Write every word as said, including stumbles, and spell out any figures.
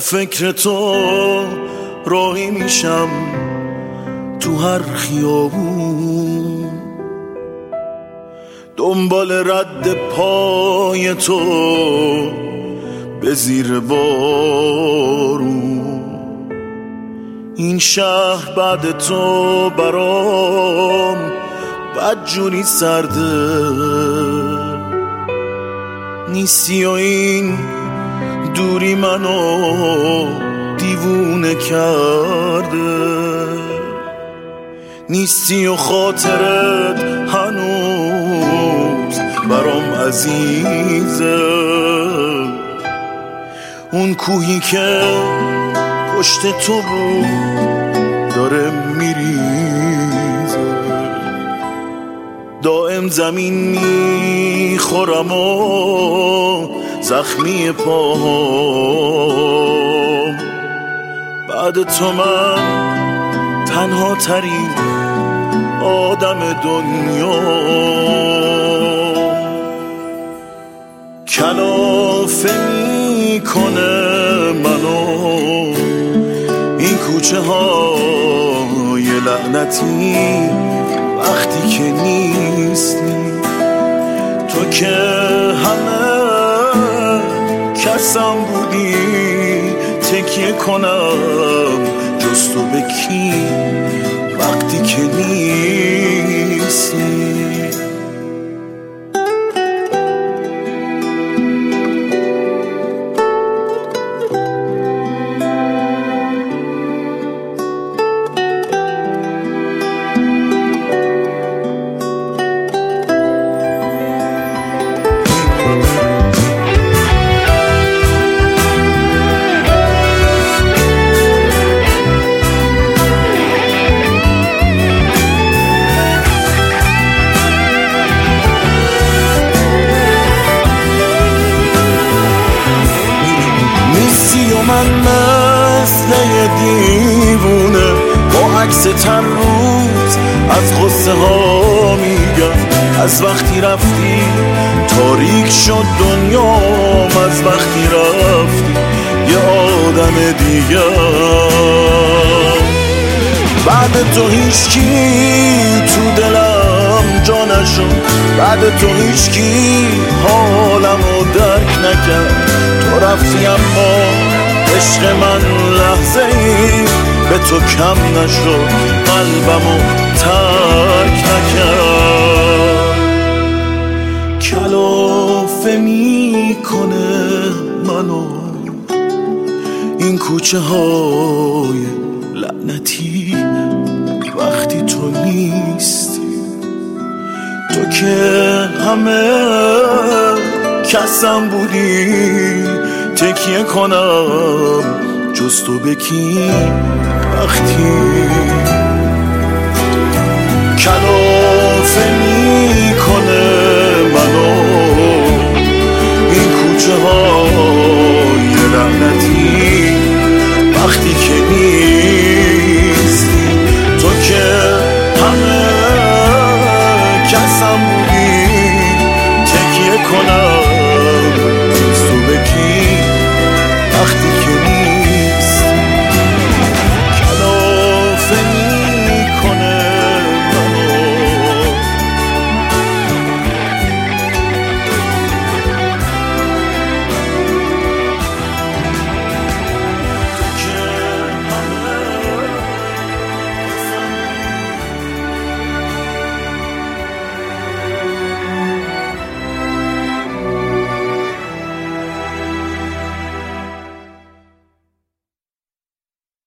فکر تو راهی میشم تو هر خیابون، دنبال رد پای تو به زیر بارون. این شهر بعد تو برام بدجوری سرده نیستی و این دوری منو دیوونه کرده. نیستی و خاطرت هنوز برام عزیزه، اون کوهی که پشت تو بود داره میریزه. دائم زمین میخورم و زخمی پاهم، بعد تو من تنها ترین آدم دنیا. کلافه میکنه منو این کوچه های لعنتی وقتی که نیستی تو، که همه کسم بودی تکیه کنم جز تو به کی وقتی که نیستی. من مثل یه دیوونه با عکس تن روز از غصه ها میگم، از وقتی رفتی تاریک شد دنیام، از وقتی رفتی یه آدم دیگه. بعد تو هیچکی تو دلم جا نشد، بعد تو هیچکی حالمو درک نکرد. تو رفتی اما عشق من لحظه ای به تو کم نشد، قلبمو ترک نکرد. کلافه میکنه منو این کوچه های لعنتی وقتی تو نیستی تو، که همه کسم بودی تکیه کنم جز تو به کی وقتی. کلافه میکنه منو این کوچه های لعنتی وقتی که نیستی تو، که همه کسم بودی تکیه کنم جز تو به کی وقتی